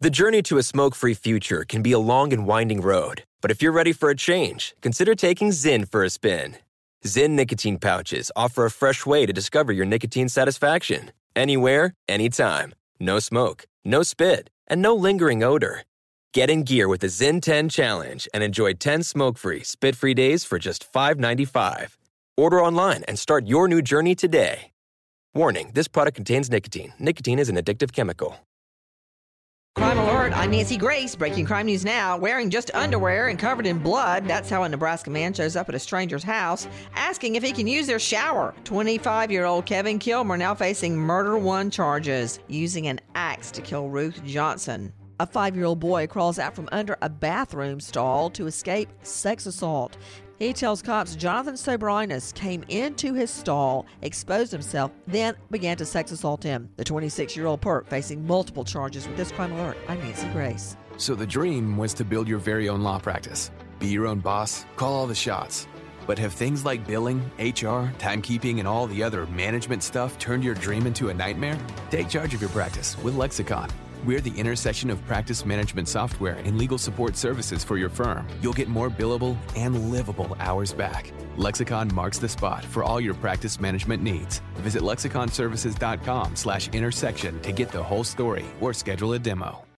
The journey to a smoke-free future can be a long and winding road, but if you're ready for a change, consider taking Zyn for a spin. Zyn nicotine pouches offer a fresh way to discover your nicotine satisfaction. Anywhere, anytime. No smoke, no spit, and no lingering odor. Get in gear with the Zyn 10 Challenge and enjoy 10 smoke-free, spit-free days for just $5.95. Order online and start your new journey today. Warning, this product contains nicotine. Nicotine is an addictive chemical. Crime Alert, I'm Nancy Grace. Breaking crime news now. Wearing just underwear and covered in blood. That's how a Nebraska man shows up at a stranger's house, asking if he can use their shower. 25-year-old Kevin Kilmer now facing murder 1 charges, using an axe to kill Ruth Johnson. A 5-year-old boy crawls out from under a bathroom stall to escape sex assault. He tells cops Jonathan Sobrinus came into his stall, exposed himself, then began to sex assault him. The 26-year-old perp facing multiple charges with this Crime Alert. I'm Nancy Grace. So the dream was to build your very own law practice. Be your own boss, call all the shots. But have things like billing, HR, timekeeping, and all the other management stuff turned your dream into a nightmare? Take charge of your practice with Lexicon. We're the intersection of practice management software and legal support services for your firm. You'll get more billable and livable hours back. Lexicon marks the spot for all your practice management needs. Visit lexiconservices.com/intersection to get the whole story or schedule a demo.